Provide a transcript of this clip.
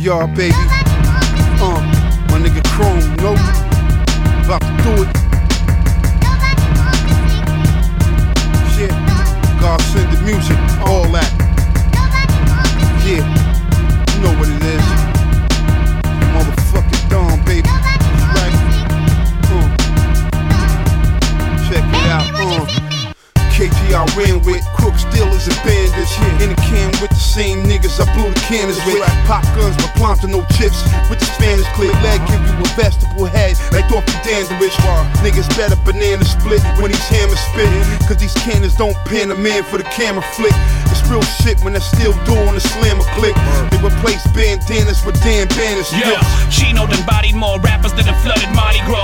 KTR, baby. My nigga Chrome, you know? About to do it. Shit. God send the music, all that. Yeah. You know what it is. Motherfucking Dawn, baby. Right? Check it out. KTR ran with crooks, dealers, and bandits. In the can with the same niggas I blew the cannons with. Pop guns, but Planta no chips. With the Spanish clip, leg give you a vegetable head like Dorothy Dandridge. Niggas better banana split when these hammers spit. Cause these cannons don't pin a man for the camera flick. It's real shit when I still do on the slammer click. They replace bandanas with damn banners. Yeah, Chino done bodied more rappers than a flooded Mardi Gras.